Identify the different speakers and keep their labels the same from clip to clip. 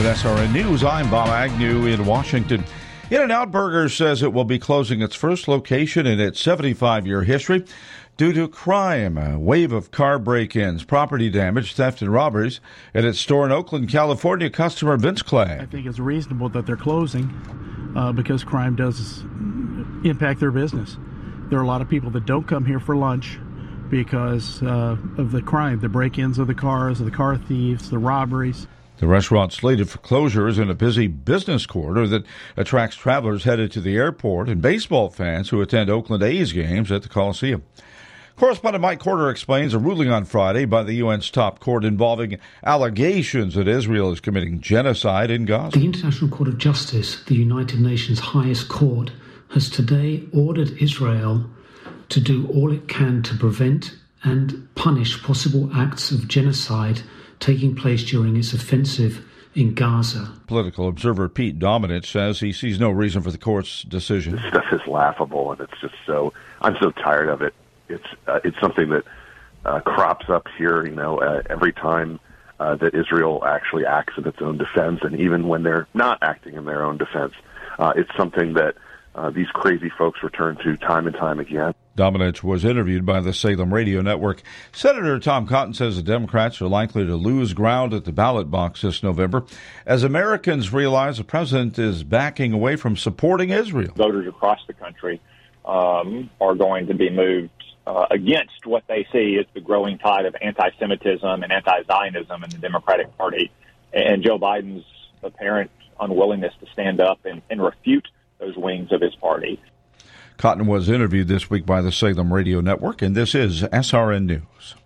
Speaker 1: With SRN News, I'm Bob Agnew in Washington. In-N-Out Burger says it will be closing its first location in its 75-year history due to crime, a wave of car break-ins, property damage, theft, and robberies at its store in Oakland, California. Customer Vince Clay.
Speaker 2: I think it's reasonable that they're closing because crime does impact their business. There are a lot of people that don't come here for lunch because of the crime, the break-ins of the cars, the car thieves, the robberies.
Speaker 1: The restaurant slated for closure is in a busy business corridor that attracts travelers headed to the airport and baseball fans who attend Oakland A's games at the Coliseum. Correspondent Mike Corder explains a ruling on Friday by the UN's top court involving allegations that Israel is committing genocide in Gaza.
Speaker 3: The International Court of Justice, the United Nations highest court, has today ordered Israel to do all it can to prevent and punish possible acts of genocide taking place during its offensive in Gaza.
Speaker 1: Political observer Pete Dominich says he sees no reason for the court's decision.
Speaker 4: This stuff is laughable, and it's just I'm so tired of it. It's something that crops up here, every time that Israel actually acts in its own defense, and even when they're not acting in their own defense. It's something that these crazy folks return to time and time again.
Speaker 1: Dominich was interviewed by the Salem Radio Network. Senator Tom Cotton says the Democrats are likely to lose ground at the ballot box this November as Americans realize the president is backing away from supporting Israel.
Speaker 5: Voters across the country are going to be moved against what they see as the growing tide of anti-Semitism and anti-Zionism in the Democratic Party, and Joe Biden's apparent unwillingness to stand up and refute those wings of his party.
Speaker 1: Cotton was interviewed this week by the Salem Radio Network, and this is SRN News.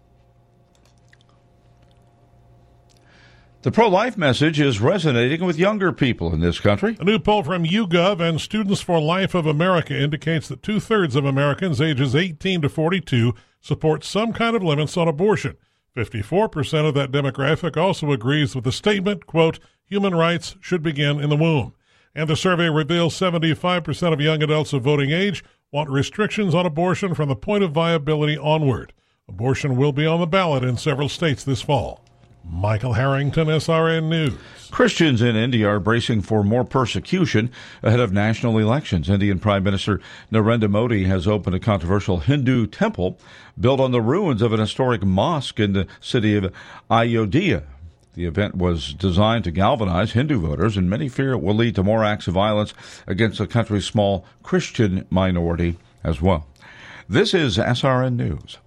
Speaker 1: The pro-life message is resonating with younger people in this country.
Speaker 6: A new poll from YouGov and Students for Life of America indicates that 2/3 of Americans ages 18 to 42 support some kind of limits on abortion. 54% of that demographic also agrees with the statement, quote, human rights should begin in the womb. And the survey reveals 75% of young adults of voting age want restrictions on abortion from the point of viability onward. Abortion will be on the ballot in several states this fall. Michael Harrington, SRN News.
Speaker 1: Christians in India are bracing for more persecution ahead of national elections. Indian Prime Minister Narendra Modi has opened a controversial Hindu temple built on the ruins of an historic mosque in the city of Ayodhya. The event was designed to galvanize Hindu voters, and many fear it will lead to more acts of violence against the country's small Christian minority as well. This is SRN News.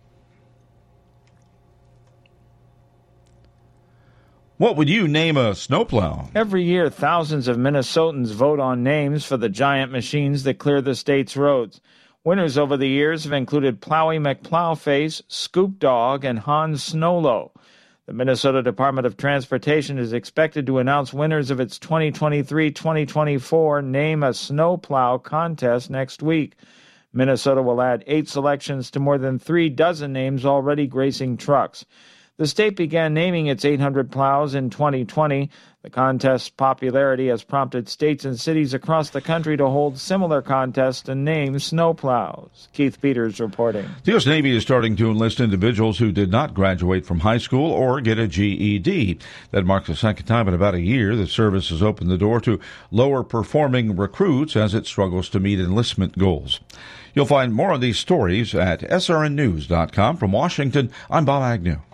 Speaker 1: What would you name a snowplow?
Speaker 7: Every year, thousands of Minnesotans vote on names for the giant machines that clear the state's roads. Winners over the years have included Plowy McPlowface, Scoop Dog, and Hans Snowlow. The Minnesota Department of Transportation is expected to announce winners of its 2023-2024 Name a Snowplow contest next week. Minnesota will add 8 selections to more than 3 dozen names already gracing trucks. The state began naming its 800 plows in 2020. The contest's popularity has prompted states and cities across the country to hold similar contests and name snowplows. Keith Peters reporting.
Speaker 1: The U.S. Navy is starting to enlist individuals who did not graduate from high school or get a GED. That marks the second time in about a year the service has opened the door to lower-performing recruits as it struggles to meet enlistment goals. You'll find more on these stories at srnnews.com. From Washington, I'm Bob Agnew.